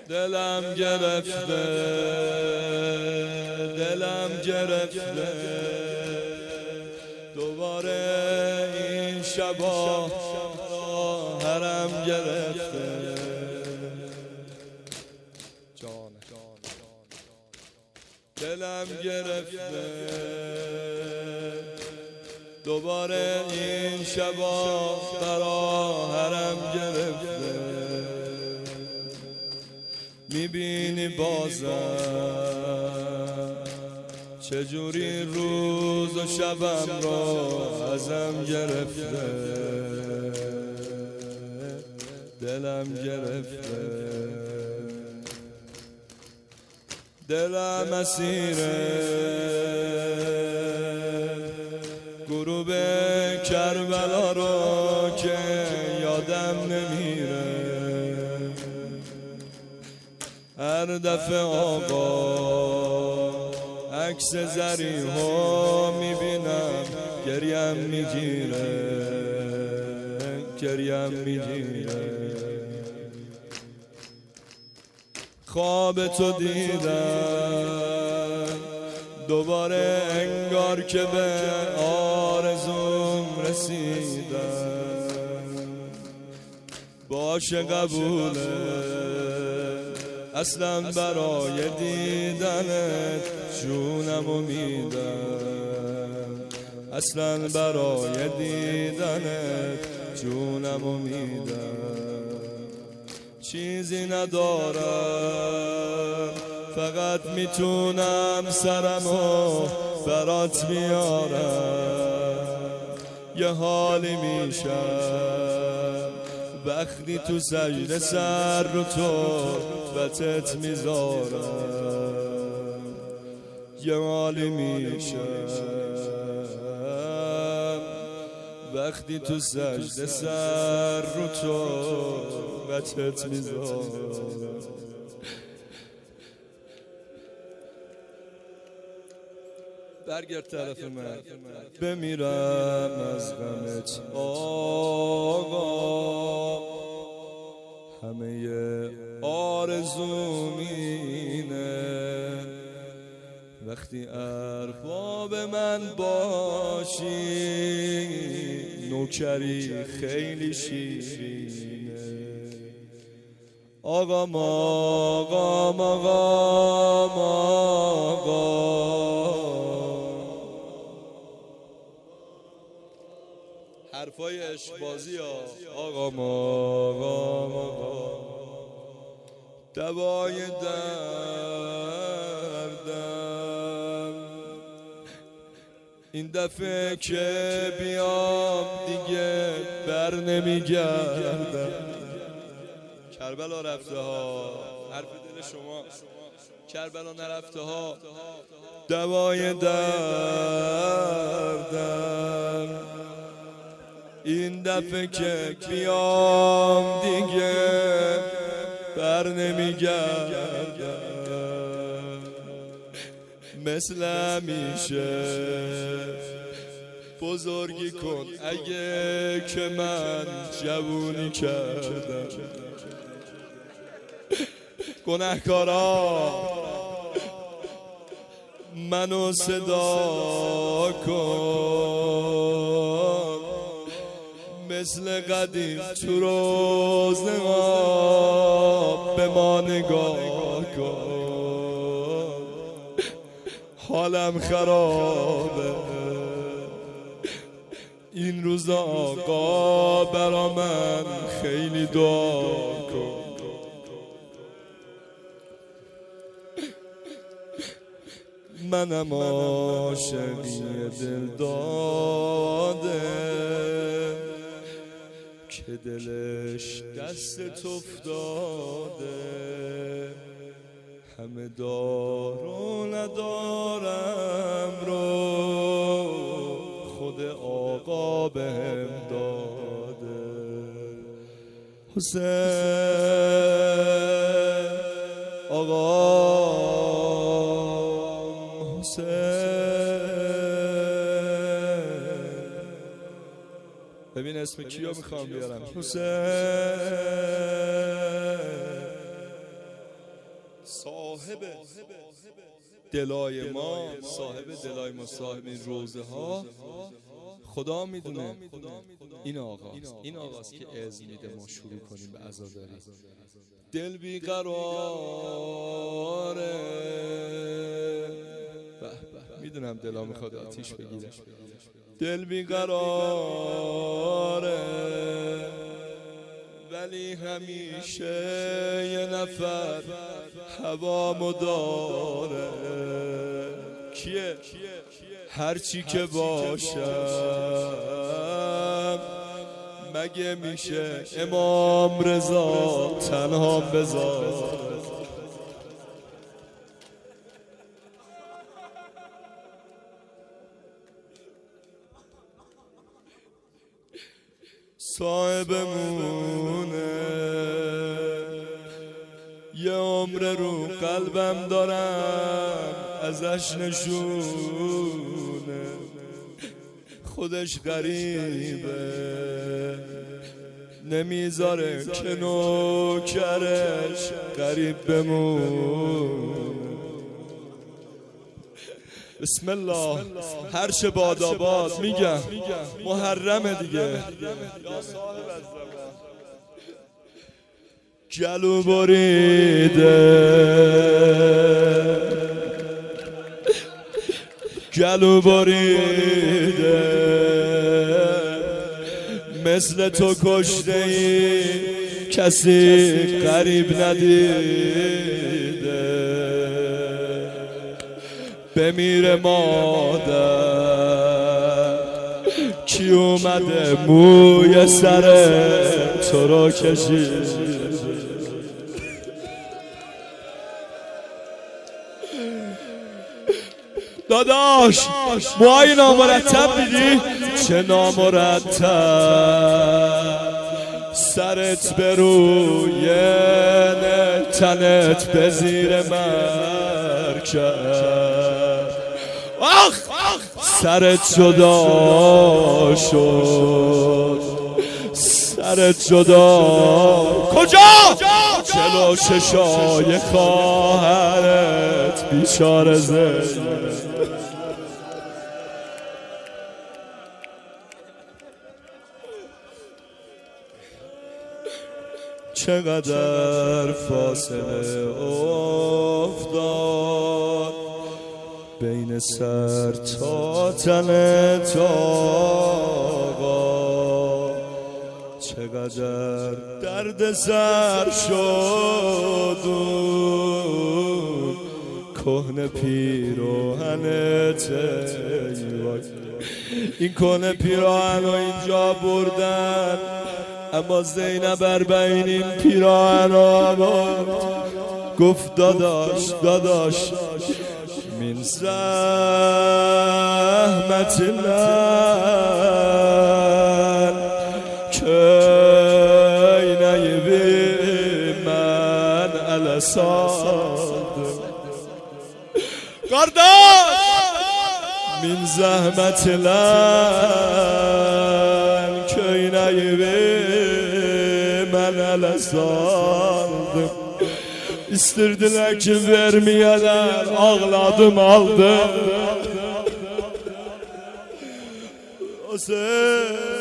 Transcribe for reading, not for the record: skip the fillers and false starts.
دلم گرفته دوباره این شبا هرم گرفته دلم گرفته دوباره این شبا هرم گرفته میبینی بازم چجوری روز و شبم رو ازم گرفته دلم گرفته دلم اسیره غروب کربلا رو که یادم نمیره هر دفعه آقا عکس زریحو میبینم گریم میگیره خواب تو دیدم دوباره انگار که به آرزوم رسیدم باشه قبوله اصلا برای دیدنت جونمو میدم اصلا برای دیدنت جونمو میدم چیزی ندارم فقط میتونم سرمو برات بیارم یه حالی میشم وقتی تو سجده سر رو تربتت میذارم یه حالی میشم وقتی تو سجده سر رو تربتت میذارم برگرد طرف من بمیرم از غمت آقا همه آرزوم اینه وقتی ارباب من باشی نوکری خیلی شیرینه آقا حرفای عشق بازی ها آقا دوای دردم این دفعه که بیام دیگه بر نمیگردم کربلا رفته ها حرف دل شما کربلا نرفته ها دوای دردم این دفعه که بیام دیگه بر نمیگردم مثل همیشه بزرگی کن اگه که من جوونی کردم گناهکارا منو صدا کن مثل قدیم تو روزنامه به ما نگاه کن حالم خرابه این روزا آقا برا من خیلی دعا کن منم عاشقی دل داده که دلش دستت افتاده همه دارو ندارم رو خود آقا بهم داده حسین آقا ببین اسم کیو میخوام بیارم حسین دلای ما، صاحب دلای ما، صاحب این روزه ها، خدا میدونه. این آقاست که اذن میده ما شروع کنیم به عزاداری. دل بیقراره، میدونم دلا میخواد آتیش بگیره. دل بیقراره ولی همیشه یه نفر هوامو داره. کیه؟ هرچی که باشم مگه میشه امام رضا تنها بذار. صاحبمونه یه عمر رو قلبم دارم ازش نشونه. خودش غریبه نمیذاره که نوکرش غریب بمونه. بسم الله. هر چه باداباد میگم محرمه دیگه. گلو بریده گلو بریده مثل تو کشته ای کسی غریب ندیده. بمیره مادر کی اومده موی سر تو رو کشید. داداش موهای نامرتب دیدی؟ چه نامرتب سرت به روی تنت به زیر مرکب. آخ سرت جدا شد، سرت جدا کجا؟ جلو ششای خواهرت بیچاره زنده. چقدر فاصله افتاد بین سر تا تن آقا. چقدر درد سر شد کهنه پیراهنت. این کهنه پیراهن رو اینجا بردن اما زینب اربعین این پیراهن رو آورد. گفت داداش من زحمت من کی نیبی من الاساد. قرداش من زحمت من کی نیبی من الاساد. İstirdiler ki vermeyeler, ağladım aldım. O sen